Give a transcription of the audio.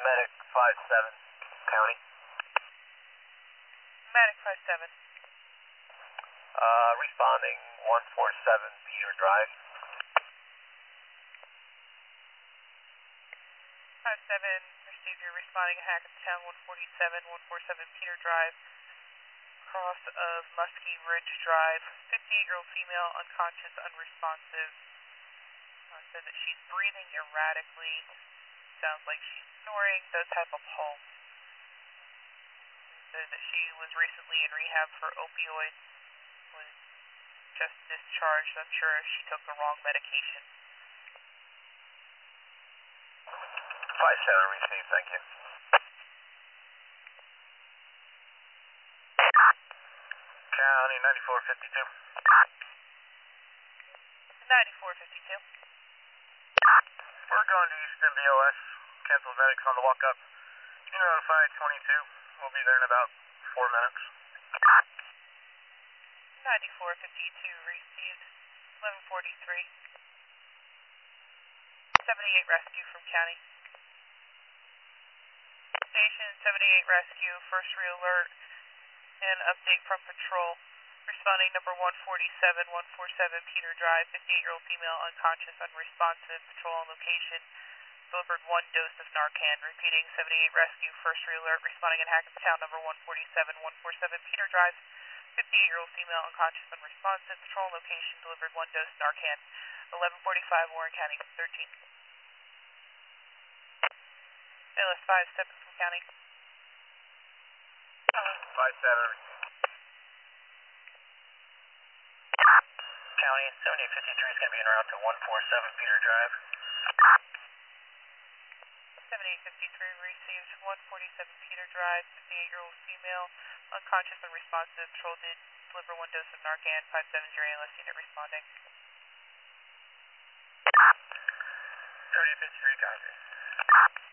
Medic 57, County. Medic 57. Responding 147, Peter Drive. 57, received your responding Hackettstown 147, 147 Peter Drive, cross of Muskie Ridge Drive, 58-year-old female, unconscious, unresponsive. Said that she's breathing erratically, sounds like she's snoring, does have a pulse. Said that she was recently in rehab for opioids, was just discharged. I'm sure she took the wrong medication. 57 received, thank you. County 9452. 9452. We're going to Easton BOS. Cancel medics on the walk up. You notify 22. We'll be there in about 4 minutes. 9452 received. 1143. 78 rescue from county. Station 78 rescue, first re-alert and update from patrol. Responding number 147, 147 Peter Drive, 58-year-old female, unconscious, unresponsive, patrol on location. Delivered 1 dose of Narcan. Repeating, 78 rescue, first re-alert, responding in Hackettstown number 147, 147 Peter Drive, 58-year-old female, unconscious, unresponsive, patrol on location. Delivered 1 dose Narcan. 1145 Warren County, 13. ALS 57 from county. 57. County 7853 is going to be en route to 147 Peter Drive. 7853 received 147 Peter Drive, 58-year-old female, unconscious and responsive. Patrol did deliver 1 dose of Narcan. 57 is your ALS unit responding. 3053 copy.